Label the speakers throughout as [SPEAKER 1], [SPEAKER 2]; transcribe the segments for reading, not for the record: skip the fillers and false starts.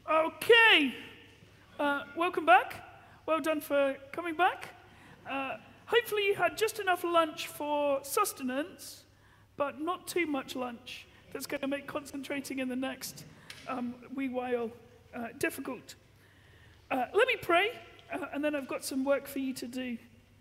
[SPEAKER 1] Okay, welcome back. Well done for coming back. Hopefully you had just enough lunch for sustenance, but not too much lunch. That's going to make concentrating in the next wee while difficult. Let me pray, and then I've got some work for you to do.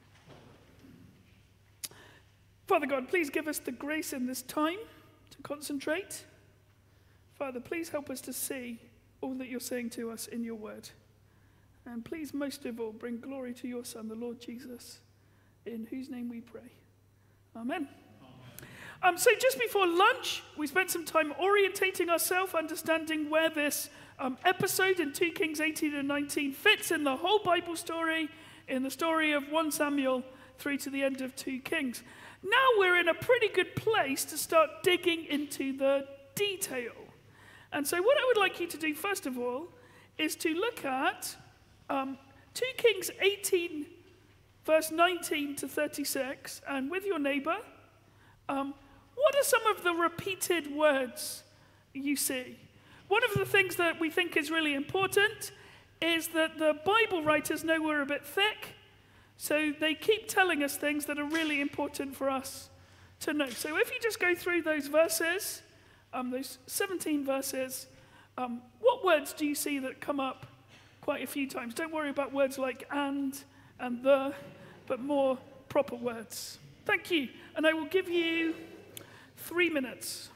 [SPEAKER 1] Father God, please give us the grace in this time to concentrate. Father, please help us to see all that you're saying to us in your word. And please, most of all, bring glory to your Son, the Lord Jesus, in whose name we pray. Amen. So just before lunch, we spent some time orientating ourselves, understanding where this episode in 2 Kings 18 and 19 fits in the whole Bible story, in the story of 1 Samuel through to the end of 2 Kings. Now we're in a pretty good place to start digging into the detail. And so what I would like you to do, first of all, is to look at 2 Kings 18, verse 19 to 36, and with your neighbor, what are some of the repeated words you see? One of the things that we think is really important is that the Bible writers know we're a bit thick, so they keep telling us things that are really important for us to know. So if you just go through those verses, those 17 verses, what words do you see that come up quite a few times? Don't worry about words like and the, but more proper words. Thank you. And I will give you 3 minutes.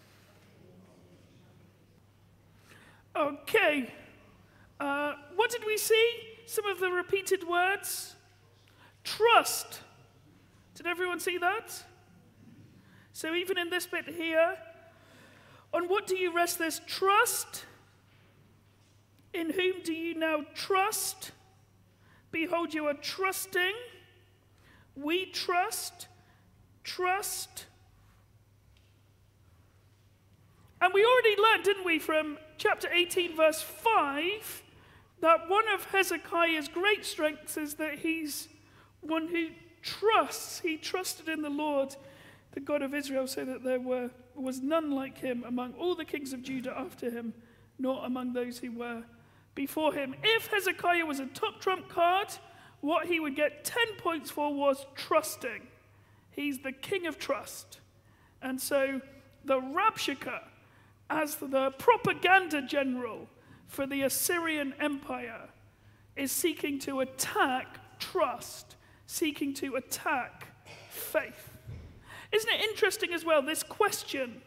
[SPEAKER 1] Okay. What did we see? Some of the repeated words. Trust. Did everyone see that? So even in this bit here, on what do you rest this trust? In whom do you now trust? Behold, you are trusting. We trust. Trust. And we already learned, didn't we, from chapter 18, verse 5, that one of Hezekiah's great strengths is that he's one who trusts. He trusted in the Lord, the God of Israel, so that there was none like him among all the kings of Judah after him, nor among those who were before him. If Hezekiah was a top trump card, what he would get 10 points for was trusting. He's the king of trust. And so the Rabshakeh, as the propaganda general for the Assyrian Empire, is seeking to attack trust, seeking to attack faith. Isn't it interesting as well, this question?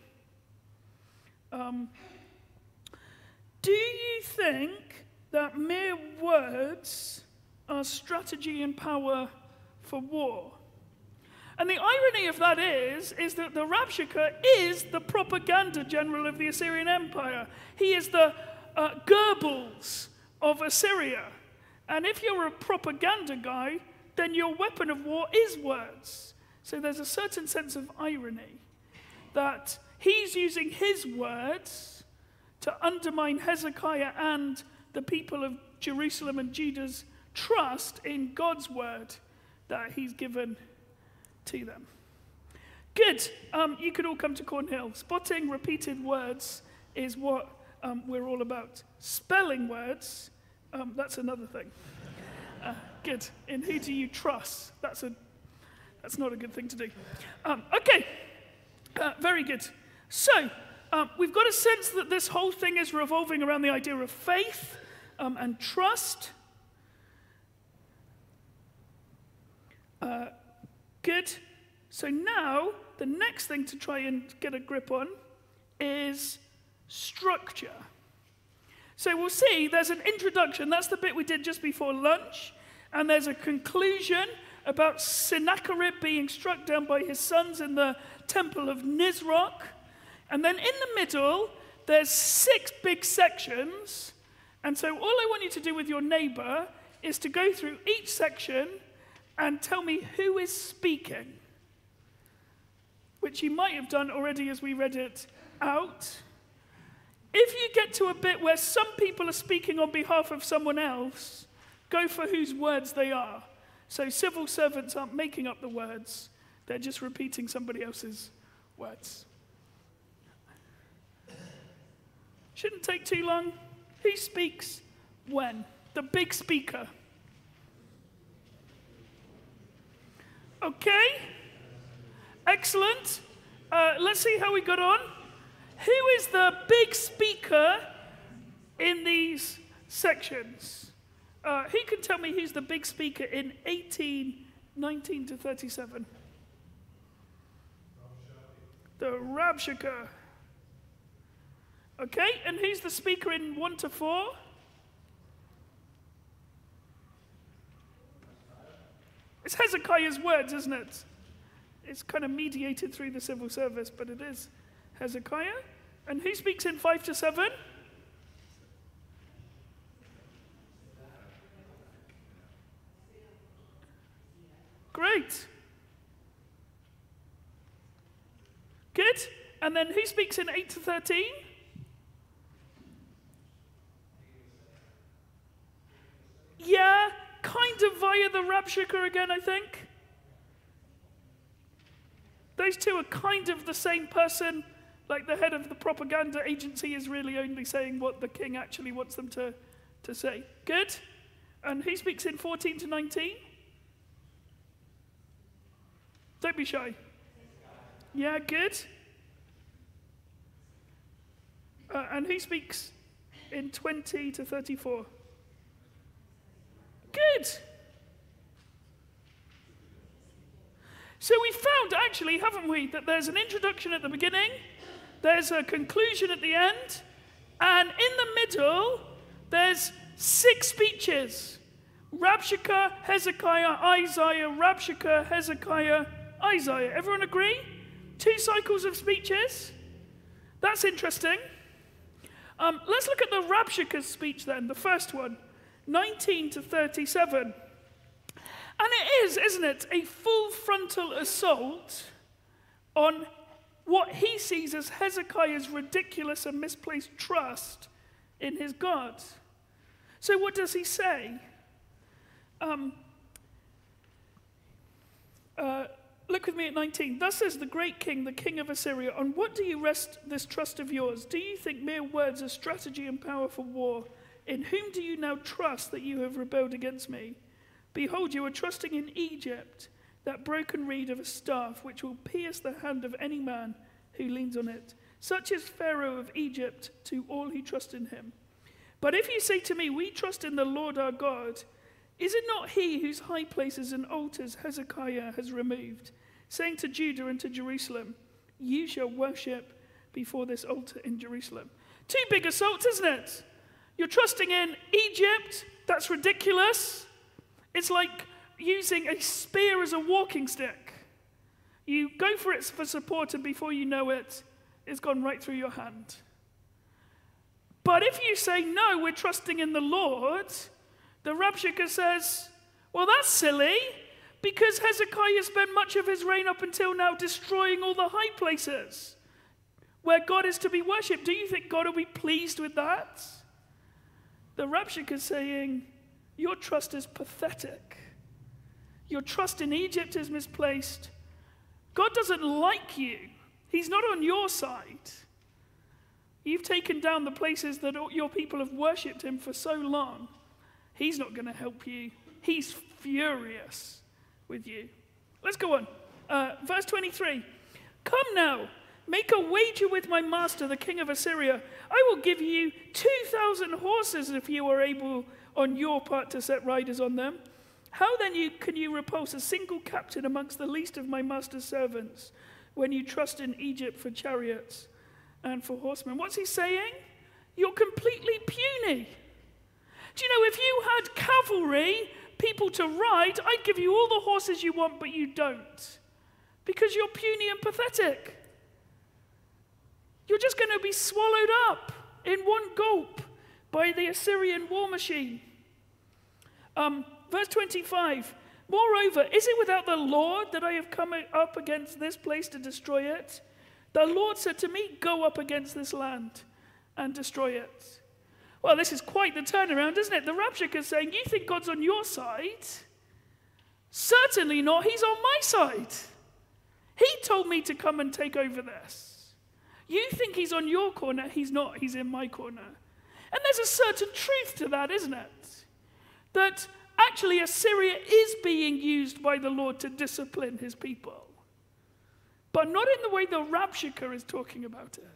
[SPEAKER 1] Do you think that mere words are strategy and power for war? And the irony of that is that the Rabshakeh is the propaganda general of the Assyrian Empire. He is the Goebbels of Assyria. And if you're a propaganda guy, then your weapon of war is words. So there's a certain sense of irony that he's using his words to undermine Hezekiah and the people of Jerusalem and Judah's trust in God's word that he's given to them. Good. You could all come to Cornhill. Spotting repeated words is what we're all about. Spelling words, that's another thing. Good. In who do you trust? That's not a good thing to do. Okay. Very good. So, we've got a sense that this whole thing is revolving around the idea of faith and trust. Good. So now, the next thing to try and get a grip on is structure. So we'll see there's an introduction. That's the bit we did just before lunch. And there's a conclusion about Sennacherib being struck down by his sons in the temple of Nisroch. And then in the middle, there's 6 big sections. And so all I want you to do with your neighbor is to go through each section and tell me who is speaking, which you might have done already as we read it out. If you get to a bit where some people are speaking on behalf of someone else, go for whose words they are. So civil servants aren't making up the words, they're just repeating somebody else's words. Shouldn't take too long. Who speaks when? The big speaker. Okay. Excellent. Let's see how we got on. Who is the big speaker in these sections? Who can tell me who's the big speaker in 19 to 37? The Rabshakeh. Okay, and who's the speaker in 1 to 4? It's Hezekiah's words, isn't it? It's kind of mediated through the civil service, but it is Hezekiah. And who speaks in 5 to 7? Great. Good. And then who speaks in 8 to 13? Yeah, kind of via the Rabshakeh again, I think. Those two are kind of the same person. Like the head of the propaganda agency is really only saying what the king actually wants them to say. Good. And who speaks in 14 to 19? Don't be shy. Yeah, good. And who speaks in 20 to 34? Good. So we found, actually, haven't we, that there's an introduction at the beginning, there's a conclusion at the end, and in the middle, there's 6 speeches. Rabshakeh, Hezekiah, Isaiah, Rabshakeh, Hezekiah, Isaiah. Everyone agree? 2 cycles of speeches. That's interesting. Let's look at the Rabshakeh's speech then, the first one, 19 to 37. And it is, isn't it, a full frontal assault on what he sees as Hezekiah's ridiculous and misplaced trust in his God. So what does he say? Look with me at 19. Thus says the great king, the king of Assyria, on what do you rest this trust of yours? Do you think mere words are strategy and power for war? In whom do you now trust that you have rebelled against me? Behold, you are trusting in Egypt, that broken reed of a staff, which will pierce the hand of any man who leans on it. Such is Pharaoh of Egypt to all who trust in him. But if you say to me, we trust in the Lord our God, is it not he whose high places and altars Hezekiah has removed, saying to Judah and to Jerusalem, you shall worship before this altar in Jerusalem? 2 big assaults, isn't it? You're trusting in Egypt. That's ridiculous. It's like using a spear as a walking stick. You go for it for support, and before you know it, it's gone right through your hand. But if you say, no, we're trusting in the Lord, the Rabshakeh says, well, that's silly, because Hezekiah spent much of his reign up until now destroying all the high places where God is to be worshipped. Do you think God will be pleased with that? The Rabshakeh is saying, your trust is pathetic. Your trust in Egypt is misplaced. God doesn't like you. He's not on your side. You've taken down the places that your people have worshipped him for so long. He's not going to help you. He's furious with you. Let's go on. Verse 23. Come now, make a wager with my master, the king of Assyria. I will give you 2,000 horses if you are able on your part to set riders on them. How then can you repulse a single captain amongst the least of my master's servants when you trust in Egypt for chariots and for horsemen? What's he saying? You're completely puny. Do you know, if you had cavalry, people to ride, I'd give you all the horses you want, but you don't. Because you're puny and pathetic. You're just going to be swallowed up in one gulp by the Assyrian war machine. Verse 25. Moreover, is it without the Lord that I have come up against this place to destroy it? The Lord said to me, go up against this land and destroy it. Well, this is quite the turnaround, isn't it? The Rabshakeh is saying, you think God's on your side? Certainly not. He's on my side. He told me to come and take over this. You think he's on your corner. He's not. He's in my corner. And there's a certain truth to that, isn't it? That actually Assyria is being used by the Lord to discipline his people. But not in the way the Rabshakeh is talking about it.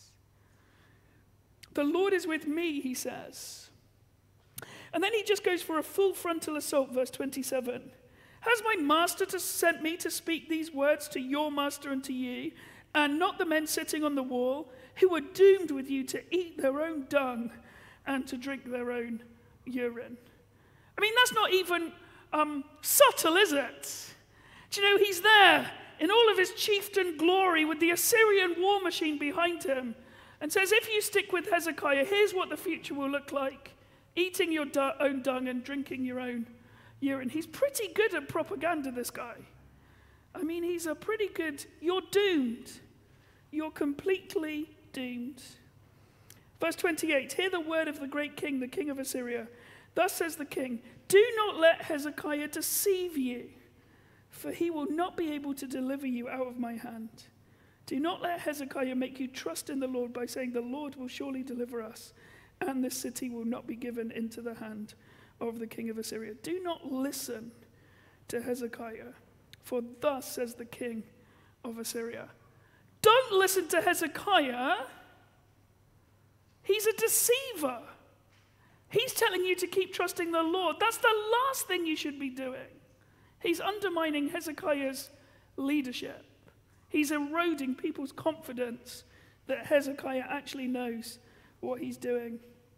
[SPEAKER 1] The Lord is with me, he says. And then he just goes for a full frontal assault, verse 27. Has my master sent me to speak these words to your master and to you, and not the men sitting on the wall, who are doomed with you to eat their own dung and to drink their own urine? I mean, that's not even subtle, is it? Do you know, he's there in all of his chieftain glory with the Assyrian war machine behind him, and says, if you stick with Hezekiah, here's what the future will look like. Eating your own dung and drinking your own urine. He's pretty good at propaganda, this guy. I mean, he's a pretty good, you're doomed. You're completely doomed. Verse 28, hear the word of the great king, the king of Assyria. Thus says the king, do not let Hezekiah deceive you, for he will not be able to deliver you out of my hand. Do not let Hezekiah make you trust in the Lord by saying, the Lord will surely deliver us, and this city will not be given into the hand of the king of Assyria. Do not listen to Hezekiah, for thus says the king of Assyria. Don't listen to Hezekiah. He's a deceiver. He's telling you to keep trusting the Lord. That's the last thing you should be doing. He's undermining Hezekiah's leadership. He's eroding people's confidence that Hezekiah actually knows what he's doing.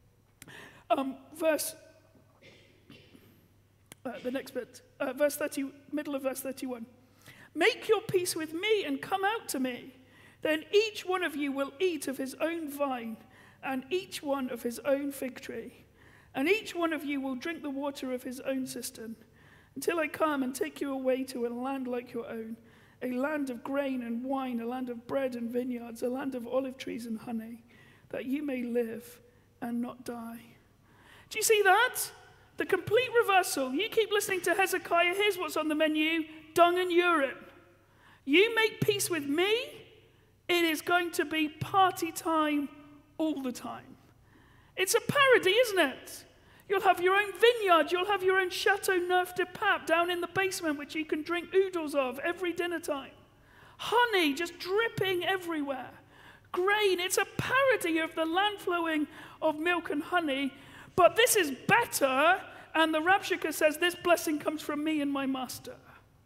[SPEAKER 1] The next bit, verse 30, middle of verse 31. Make your peace with me and come out to me. Then each one of you will eat of his own vine and each one of his own fig tree. And each one of you will drink the water of his own cistern until I come and take you away to a land like your own, a land of grain and wine, a land of bread and vineyards, a land of olive trees and honey, that you may live and not die. Do you see that? The complete reversal. You keep listening to Hezekiah. Here's what's on the menu: dung and urine. You make peace with me, it is going to be party time all the time. It's a parody, isn't it? You'll have your own vineyard. You'll have your own Chateau Neuf de Pape down in the basement, which you can drink oodles of every dinner time. Honey just dripping everywhere. Grain. It's a parody of the land flowing of milk and honey. But this is better. And the Rabshakeh says, this blessing comes from me and my master.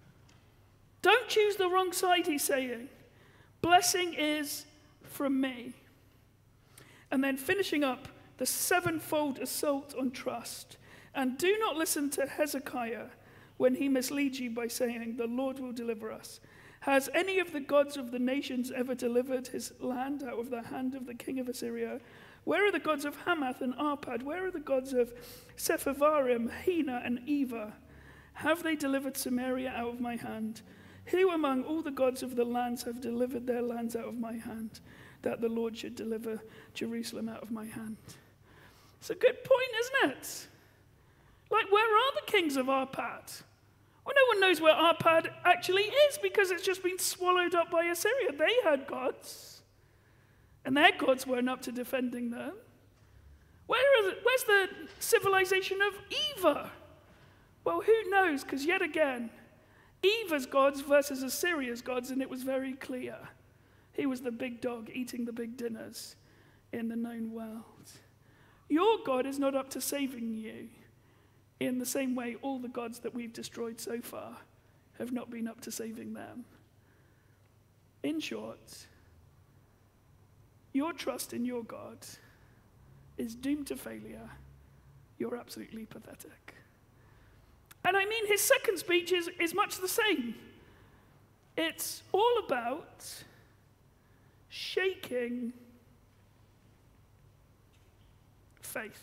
[SPEAKER 1] Don't choose the wrong side, he's saying. Blessing is from me. And then finishing up, the sevenfold assault on trust. And do not listen to Hezekiah when he misleads you by saying, the Lord will deliver us. Has any of the gods of the nations ever delivered his land out of the hand of the king of Assyria? Where are the gods of Hamath and Arpad? Where are the gods of Sepharvaim, Hena, and Eva? Have they delivered Samaria out of my hand? Who among all the gods of the lands have delivered their lands out of my hand, that the Lord should deliver Jerusalem out of my hand? It's a good point, isn't it? Like, where are the kings of Arpad? Well, no one knows where Arpad actually is because it's just been swallowed up by Assyria. They had gods, and their gods weren't up to defending them. Where's the civilization of Eva? Well, who knows? Because yet again, Eva's gods versus Assyria's gods, and it was very clear. He was the big dog eating the big dinners in the known world. Your God is not up to saving you in the same way all the gods that we've destroyed so far have not been up to saving them. In short, your trust in your God is doomed to failure. You're absolutely pathetic. And I mean, his second speech is much the same. It's all about shaking faith.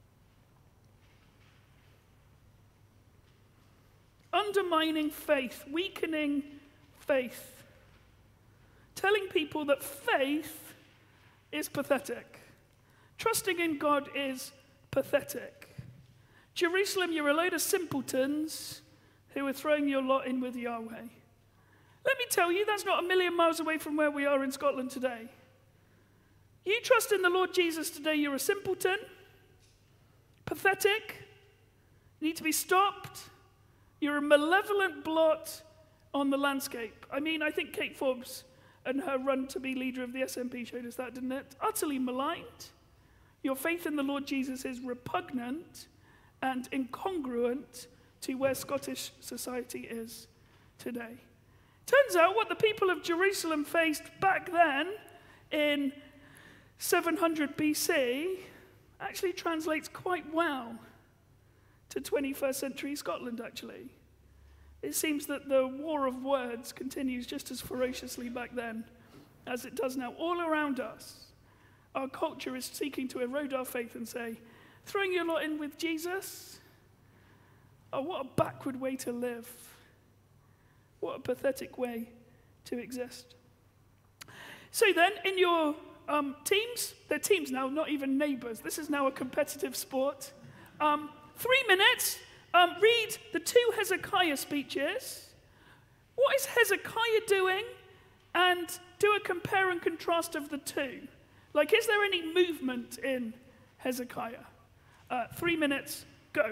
[SPEAKER 1] Undermining faith, weakening faith. Telling people that faith is pathetic. Trusting in God is pathetic. Jerusalem, you're a load of simpletons who are throwing your lot in with Yahweh. Let me tell you, that's not a million miles away from where we are in Scotland today. You trust in the Lord Jesus today, you're a simpleton, pathetic, need to be stopped. You're a malevolent blot on the landscape. I mean, I think Kate Forbes and her run to be leader of the SNP showed us that, didn't it? Utterly maligned. Your faith in the Lord Jesus is repugnant and incongruent to where Scottish society is today. Turns out what the people of Jerusalem faced back then in 700 BC actually translates quite well to 21st century Scotland, actually. It seems that the war of words continues just as ferociously back then as it does now. All around us, our culture is seeking to erode our faith and say, throwing your lot in with Jesus? Oh, what a backward way to live. What a pathetic way to exist. So then, in your teams, they're teams now, not even neighbors. This is now a competitive sport. 3 minutes, read the 2 Hezekiah speeches. What is Hezekiah doing? And do a compare and contrast of the 2. Like, is there any movement in Hezekiah? 3 minutes, go.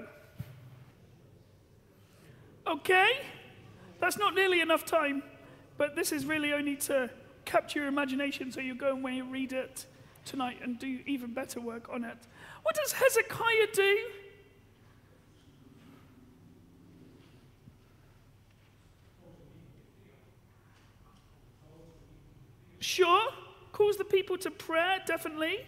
[SPEAKER 1] Okay, that's not nearly enough time, but this is really only to capture your imagination, so you go away and read it tonight and do even better work on it. What does Hezekiah do? Sure, calls the people to prayer, definitely.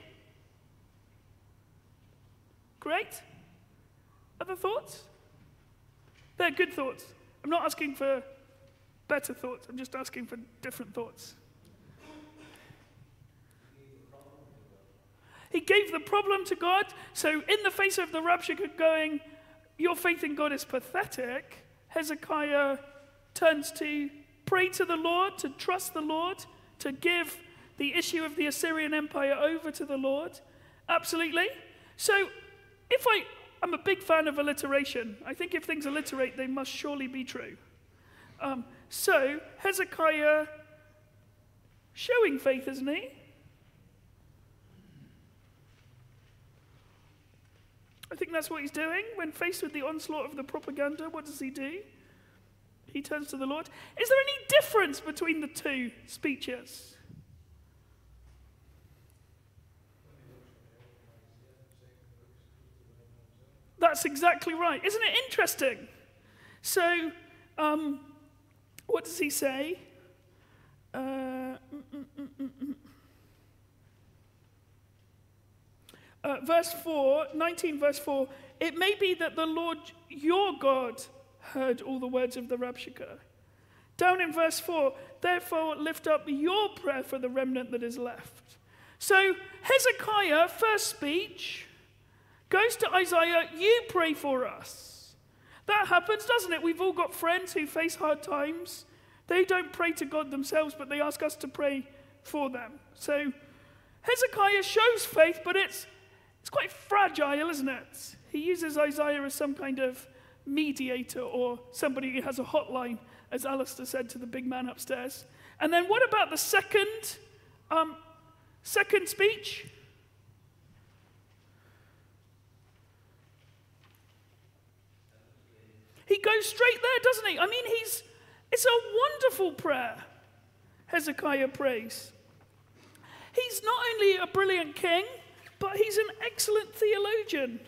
[SPEAKER 1] Great. Other thoughts? They're good thoughts. I'm not asking for better thoughts, I'm just asking for different thoughts. He gave the problem to God. So in the face of the Rabshakeh going, your faith in God is pathetic, Hezekiah turns to pray to the Lord, to trust the Lord, to give the issue of the Assyrian Empire over to the Lord. Absolutely. So I'm a big fan of alliteration. I think if things alliterate, they must surely be true. So Hezekiah showing faith, isn't he? I think that's what he's doing. When faced with the onslaught of the propaganda, what does he do? He turns to the Lord. Is there any difference between the 2 speeches? That's exactly right. Isn't it interesting? So, what does he say? Verse 4, 19 verse 4, it may be that the Lord your God heard all the words of the Rabshakeh. Down in verse 4, therefore lift up your prayer for the remnant that is left. So Hezekiah, first speech, goes to Isaiah, you pray for us. That happens, doesn't it? We've all got friends who face hard times. They don't pray to God themselves, but they ask us to pray for them. So Hezekiah shows faith, but it's quite fragile, isn't it? He uses Isaiah as some kind of mediator or somebody who has a hotline, as Alistair said to the big man upstairs. And then what about the second speech? He goes straight there, doesn't he? I mean, it's a wonderful prayer, Hezekiah prays. He's not only a brilliant king, but he's an excellent theologian.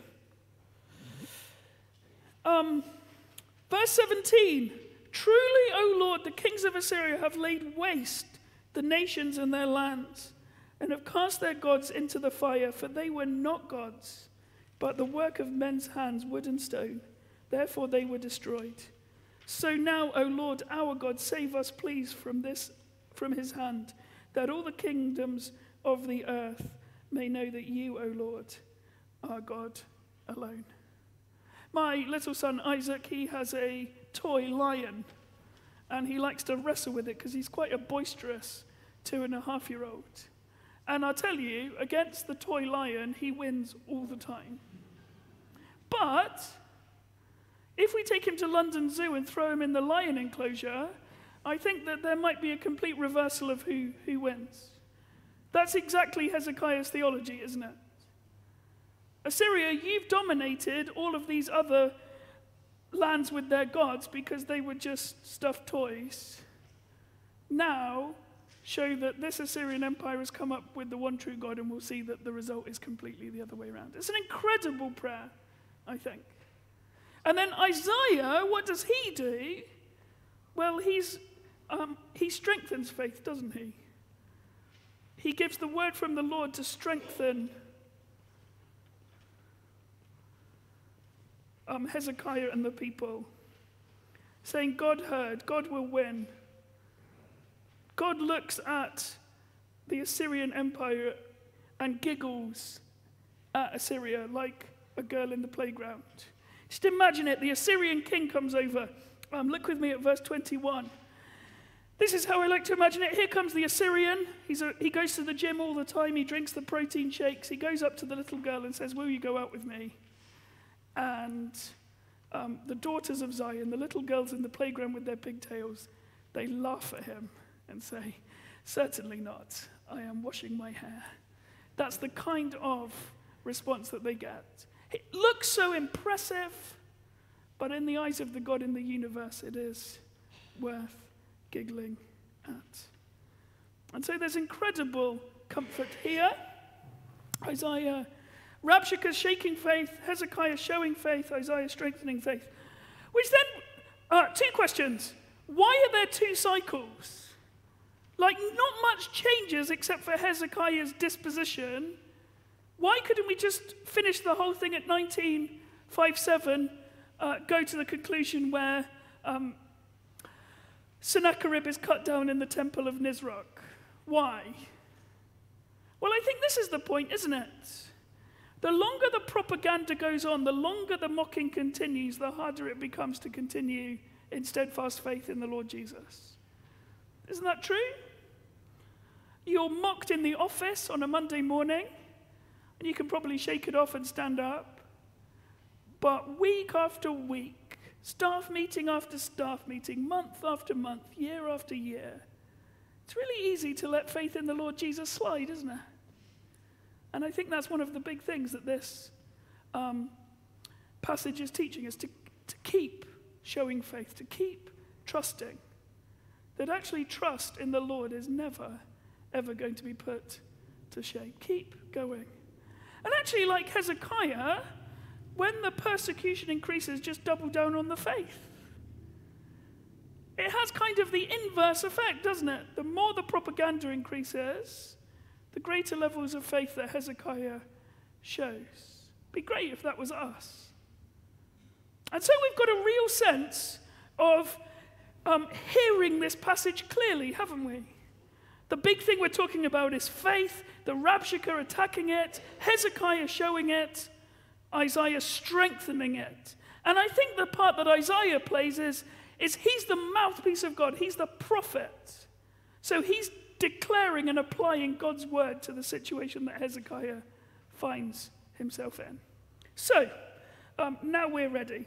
[SPEAKER 1] Verse 17, truly, O Lord, the kings of Assyria have laid waste the nations and their lands, and have cast their gods into the fire, for they were not gods, but the work of men's hands, wood and stone. Therefore they were destroyed. So now, O Lord, our God, save us, please, from his hand, that all the kingdoms of the earth may know that you, O Lord, are God alone. My little son Isaac, he has a toy lion, and he likes to wrestle with it because he's quite a boisterous 2.5-year-old. And I'll tell you, against the toy lion, he wins all the time. But if we take him to London Zoo and throw him in the lion enclosure, I think that there might be a complete reversal of who wins. That's exactly Hezekiah's theology, isn't it? Assyria, you've dominated all of these other lands with their gods because they were just stuffed toys. Now, show that this Assyrian empire has come up with the one true God, and we'll see that the result is completely the other way around. It's an incredible prayer, I think. And then Isaiah, what does he do? Well, he strengthens faith, doesn't he? He gives the word from the Lord to strengthen Hezekiah and the people, saying, God heard, God will win. God looks at the Assyrian empire and giggles at Assyria like a girl in the playground. Just imagine it. The Assyrian king comes over. Look with me at verse 21. This is how I like to imagine it. Here comes the Assyrian. He goes to the gym all the time. He drinks the protein shakes. He goes up to the little girl and says, will you go out with me? And the daughters of Zion, the little girls in the playground with their pigtails, they laugh at him and say, certainly not. I am washing my hair. That's the kind of response that they get. It looks so impressive, but in the eyes of the God in the universe, it is worth giggling at. And so there's incredible comfort here. Isaiah, Rabshakeh shaking faith, Hezekiah showing faith, Isaiah strengthening faith. Which then, two questions. Why are there two cycles? Like, not much changes except for Hezekiah's disposition. Why couldn't we just finish the whole thing at 19:5-7, go to the conclusion where Sennacherib is cut down in the temple of Nisroch? Why? Well, I think this is the point, isn't it? The longer the propaganda goes on, the longer the mocking continues, the harder it becomes to continue in steadfast faith in the Lord Jesus. Isn't that true? You're mocked in the office on a Monday morning, and you can probably shake it off and stand up. But week after week, staff meeting after staff meeting, month after month, year after year, it's really easy to let faith in the Lord Jesus slide, isn't it? And I think that's one of the big things that this passage is teaching us, to keep showing faith, to keep trusting. That actually trust in the Lord is never, ever going to be put to shame. Keep going. And actually, like Hezekiah, when the persecution increases, just double down on the faith. It has kind of the inverse effect, doesn't it? The more the propaganda increases, the greater levels of faith that Hezekiah shows. It'd be great if that was us. And so we've got a real sense of hearing this passage clearly, haven't we? The big thing we're talking about is faith, the Rabshakeh attacking it, Hezekiah showing it, Isaiah strengthening it. And I think the part that Isaiah plays is he's the mouthpiece of God. He's the prophet. So he's declaring and applying God's word to the situation that Hezekiah finds himself in. So, now we're ready.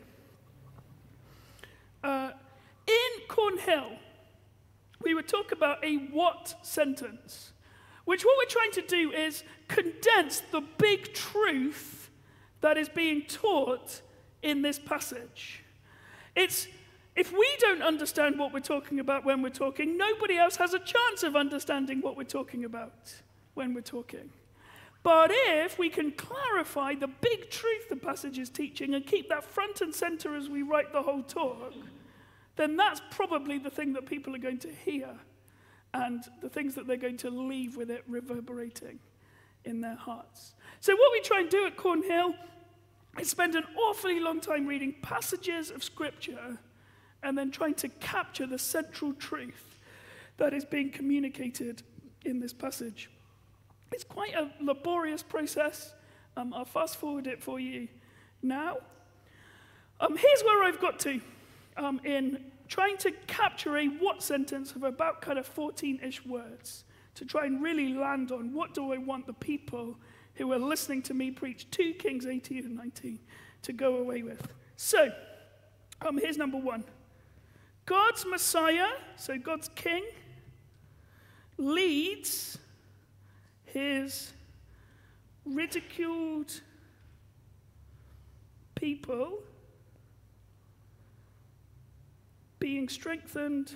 [SPEAKER 1] In Cornhill, we would talk about a what sentence, which what we're trying to do is condense the big truth that is being taught in this passage. If we don't understand what we're talking about when we're talking, nobody else has a chance of understanding what we're talking about when we're talking. But if we can clarify the big truth the passage is teaching and keep that front and center as we write the whole talk, then that's probably the thing that people are going to hear and the things that they're going to leave with it reverberating in their hearts. So what we try and do at Cornhill is spend an awfully long time reading passages of Scripture and then trying to capture the central truth that is being communicated in this passage. It's quite a laborious process. I'll fast forward it for you now. Here's where I've got to in trying to capture a what sentence of about kind of 14-ish words to try and really land on what do I want the people who are listening to me preach 2 Kings 18 and 19 to go away with. So, here's number 1. God's Messiah, so God's King, leads his ridiculed people being strengthened.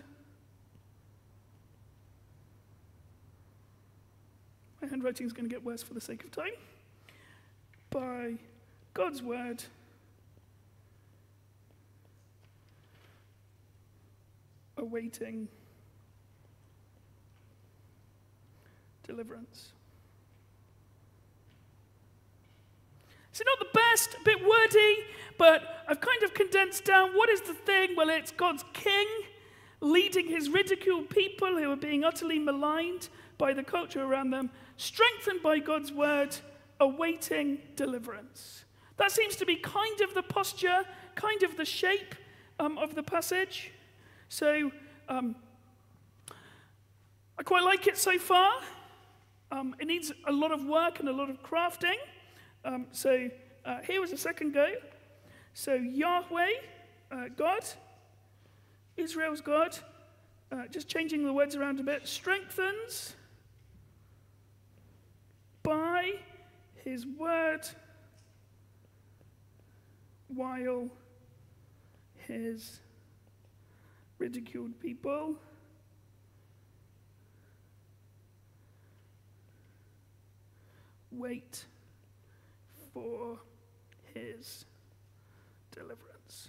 [SPEAKER 1] My handwriting is going to get worse for the sake of time. By God's word, awaiting deliverance. It's not the best, a bit wordy, but I've kind of condensed down what is the thing. Well, it's God's king leading his ridiculed people who are being utterly maligned by the culture around them, strengthened by God's word, awaiting deliverance. That seems to be kind of the posture, kind of the shape of the passage. So I quite like it so far. It needs a lot of work and a lot of crafting. So here was a second go. So Yahweh, God, Israel's God, just changing the words around a bit, strengthens by his word while his ridiculed people wait for his deliverance.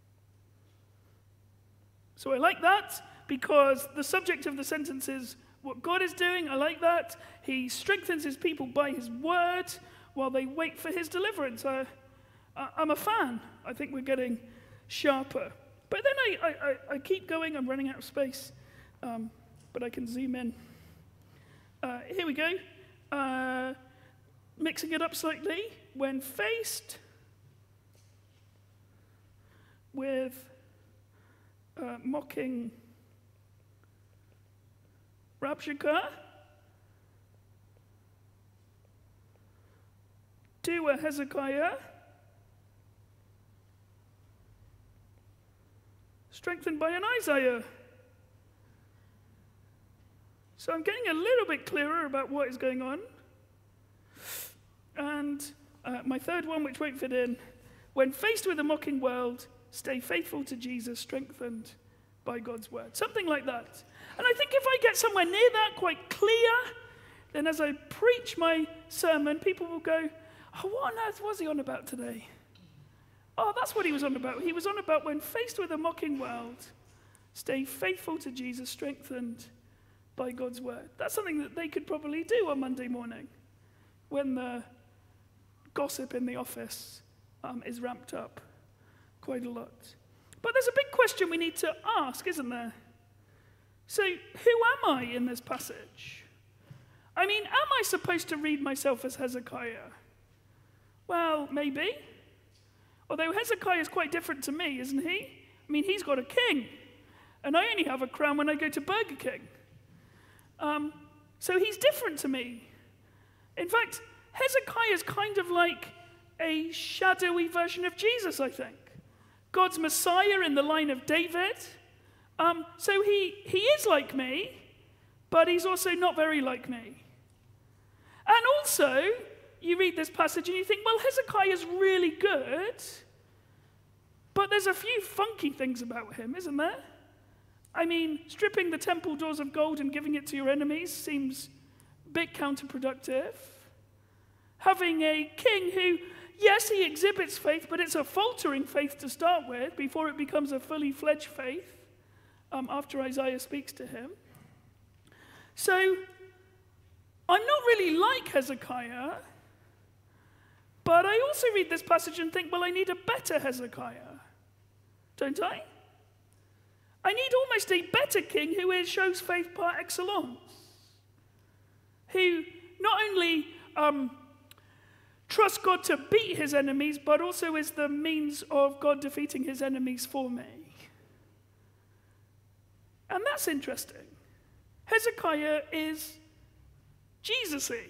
[SPEAKER 1] So I like that because the subject of the sentence is what God is doing. I like that. He strengthens his people by his word while they wait for his deliverance. I'm a fan. I think we're getting sharper. But then I keep going. I'm running out of space. But I can zoom in. Here we go. Mixing it up slightly. When faced with mocking Rabshakeh, do a Hezekiah, strengthened by an Isaiah. So I'm getting a little bit clearer about what is going on. And my third one, which won't fit in, when faced with a mocking world, stay faithful to Jesus, strengthened by God's word. Something like that. And I think if I get somewhere near that quite clear, then as I preach my sermon, people will go, oh, what on earth was he on about today? Oh, that's what he was on about. He was on about when faced with a mocking world, stay faithful to Jesus, strengthened by God's word. That's something that they could probably do on Monday morning when the gossip in the office is ramped up quite a lot. But there's a big question we need to ask, isn't there? So, who am I in this passage? I mean, am I supposed to read myself as Hezekiah? Well, maybe. Although Hezekiah is quite different to me, isn't he? I mean, he's got a king. And I only have a crown when I go to Burger King. So he's different to me. In fact, Hezekiah is kind of like a shadowy version of Jesus, I think. God's Messiah in the line of David. So he is like me, but he's also not very like me. And also, you read this passage and you think, well, Hezekiah is really good, but there's a few funky things about him, isn't there? I mean, stripping the temple doors of gold and giving it to your enemies seems a bit counterproductive. Having a king who, yes, he exhibits faith, but it's a faltering faith to start with before it becomes a fully fledged faith after Isaiah speaks to him. So, I'm not really like Hezekiah, but I also read this passage and think, well, I need a better Hezekiah, don't I? I need almost a better king who shows faith par excellence, who not only trusts God to beat his enemies, but also is the means of God defeating his enemies for me. And that's interesting. Hezekiah is Jesus-y,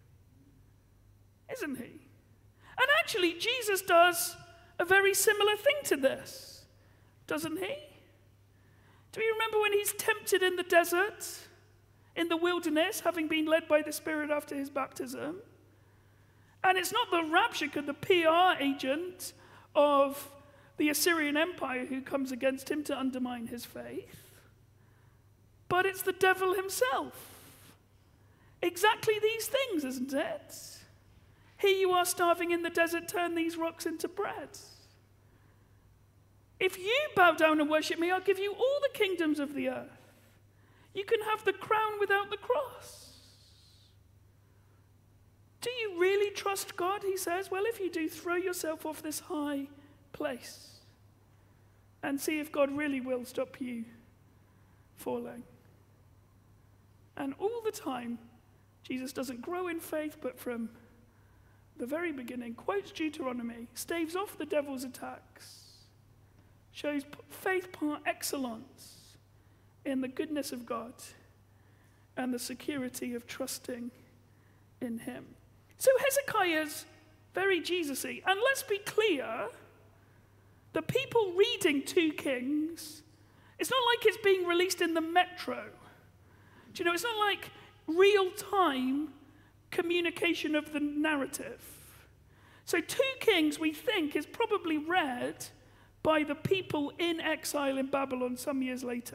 [SPEAKER 1] isn't he? And actually, Jesus does a very similar thing to this, doesn't he? Do you remember when he's tempted in the desert? in the wilderness, having been led by the Spirit after his baptism. And it's not the Rabshakeh, the PR agent of the Assyrian Empire, who comes against him to undermine his faith, but it's the devil himself. Exactly these things, isn't it? Here you are starving in the desert, turn these rocks into bread. If you bow down and worship me, I'll give you all the kingdoms of the earth. You can have the crown without the cross. Do you really trust God? He says, well, if you do, throw yourself off this high place and see if God really will stop you falling. And all the time, Jesus doesn't grow in faith, but from the very beginning, quotes Deuteronomy, staves off the devil's attacks, shows faith par excellence in the goodness of God and the security of trusting in him. So Hezekiah's very Jesus-y. And let's be clear, the people reading 2 Kings, it's not like it's being released in the metro. Do you know, it's not like real-time communication of the narrative. So 2 Kings, we think, is probably read by the people in exile in Babylon some years later.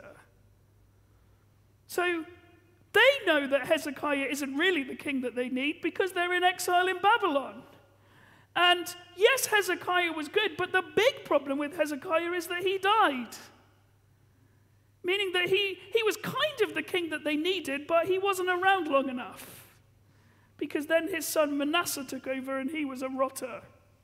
[SPEAKER 1] So they know that Hezekiah isn't really the king that they need because they're in exile in Babylon. And yes, Hezekiah was good, but the big problem with Hezekiah is that he died. Meaning that he was kind of the king that they needed, but he wasn't around long enough. Because then his son Manasseh took over and he was a rotter.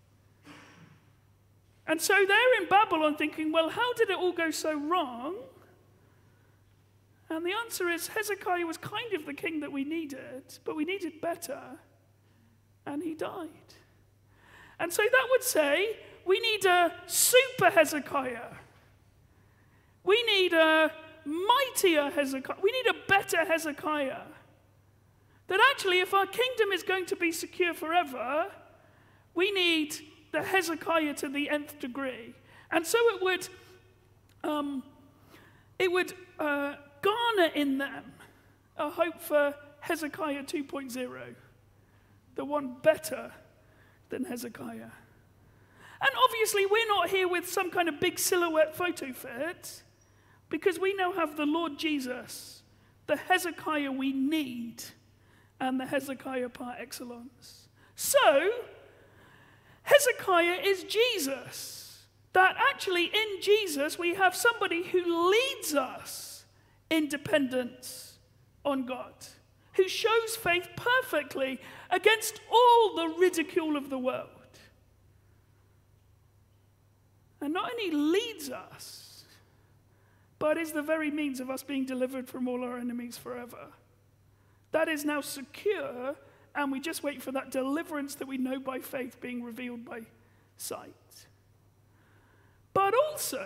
[SPEAKER 1] And so they're in Babylon thinking, well, how did it all go so wrong? And the answer is Hezekiah was kind of the king that we needed, but we needed better, and he died. And so that would say we need a super Hezekiah. We need a mightier Hezekiah. We need a better Hezekiah. That actually, if our kingdom is going to be secure forever, we need the Hezekiah to the nth degree. And so it would garner in them a hope for Hezekiah 2.0, the one better than Hezekiah. And obviously, we're not here with some kind of big silhouette photo fit, because we now have the Lord Jesus, the Hezekiah we need, and the Hezekiah par excellence. So, Hezekiah is Jesus. That actually in Jesus we have somebody who leads us in dependence on God, who shows faith perfectly against all the ridicule of the world. And not only leads us, but is the very means of us being delivered from all our enemies forever. That is now secure, and we just wait for that deliverance that we know by faith being revealed by sight. But also,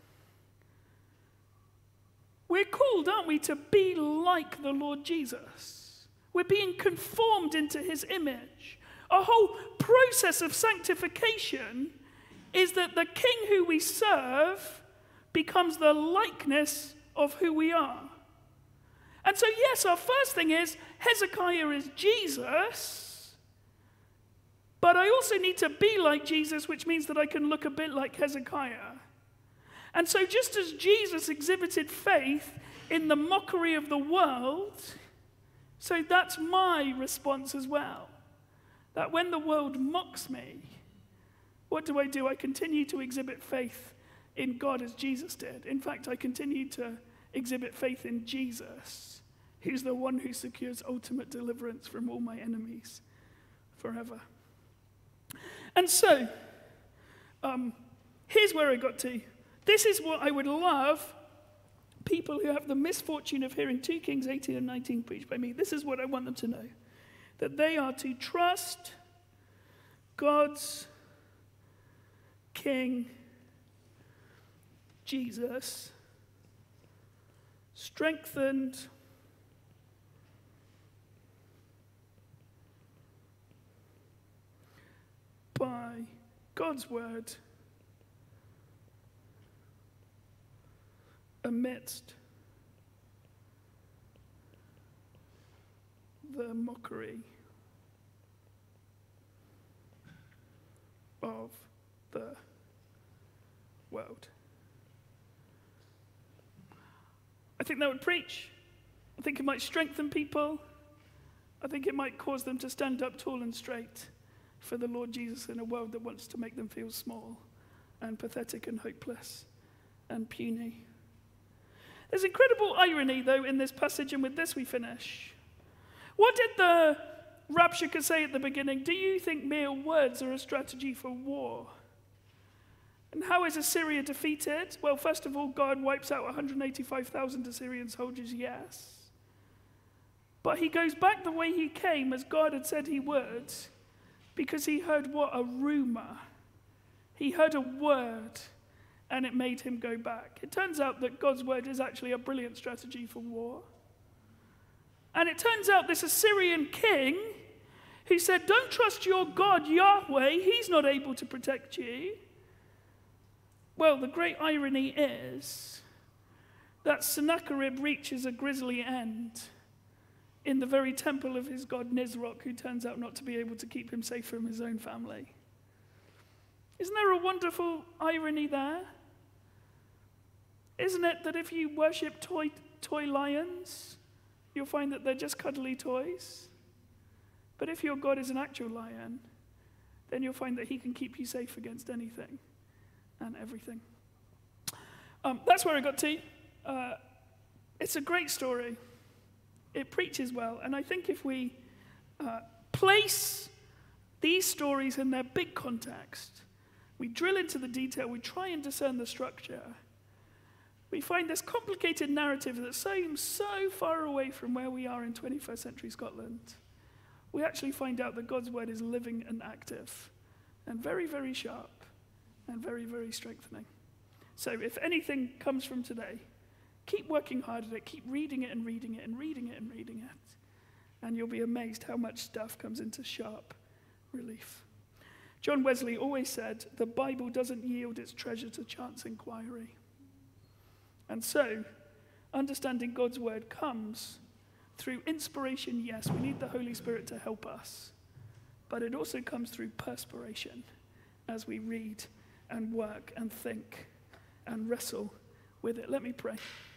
[SPEAKER 1] we're called, aren't we, to be like the Lord Jesus. We're being conformed into his image. Our whole process of sanctification is that the king who we serve becomes the likeness of who we are. And so, yes, our first thing is Hezekiah is Jesus, but I also need to be like Jesus, which means that I can look a bit like Hezekiah. And so just as Jesus exhibited faith in the mockery of the world, so that's my response as well. That when the world mocks me, what do? I continue to exhibit faith in God as Jesus did. In fact, I continue to exhibit faith in Jesus, who's the one who secures ultimate deliverance from all my enemies forever. And so, here's where I got to. This is what I would love people who have the misfortune of hearing 2 Kings 18 and 19 preached by me. This is what I want them to know. That they are to trust God's King Jesus, strengthened by God's word amidst the mockery of the world. I think that would preach. I think it might strengthen people. I think it might cause them to stand up tall and straight for the Lord Jesus in a world that wants to make them feel small and pathetic and hopeless and puny. There's incredible irony, though, in this passage, and with this we finish. What did the Rabshakeh say at the beginning? Do you think mere words are a strategy for war? And how is Assyria defeated? Well, first of all, God wipes out 185,000 Assyrian soldiers, yes. But he goes back the way he came, as God had said he would, because he heard what? A rumor. He heard a word, and it made him go back. It turns out that God's word is actually a brilliant strategy for war. And it turns out this Assyrian king who said, don't trust your God, Yahweh, he's not able to protect you. Well, the great irony is that Sennacherib reaches a grisly end in the very temple of his god Nisroch, who turns out not to be able to keep him safe from his own family. Isn't there a wonderful irony there? Isn't it that if you worship toy lions, you'll find that they're just cuddly toys? But if your God is an actual lion, then you'll find that he can keep you safe against anything and everything. That's where I got to. It's a great story. It preaches well. And I think if we place these stories in their big context, we drill into the detail, we try and discern the structure, we find this complicated narrative that seems so far away from where we are in 21st century Scotland. We actually find out that God's word is living and active and very, very sharp and very, very strengthening. So if anything comes from today, keep working hard at it, keep reading it and reading it and reading it and reading it, and you'll be amazed how much stuff comes into sharp relief. John Wesley always said, the Bible doesn't yield its treasure to chance inquiry. And so, understanding God's word comes through inspiration, yes, we need the Holy Spirit to help us, but it also comes through perspiration as we read and work and think and wrestle with it. Let me pray.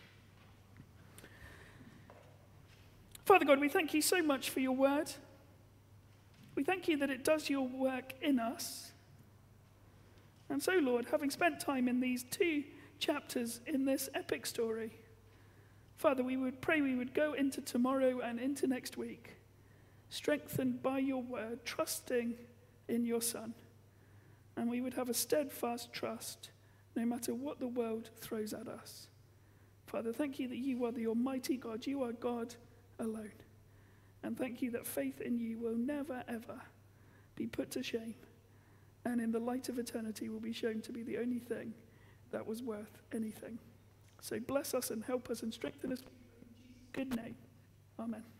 [SPEAKER 1] Father God, we thank you so much for your word. We thank you that it does your work in us. And so, Lord, having spent time in these 2 chapters in this epic story, Father, we would pray we would go into tomorrow and into next week, strengthened by your word, trusting in your Son. And we would have a steadfast trust no matter what the world throws at us. Father, thank you that you are the Almighty God. You are God alone. And thank you that faith in you will never, ever be put to shame. And in the light of eternity will be shown to be the only thing that was worth anything. So bless us and help us and strengthen us. In Jesus' good name. Amen.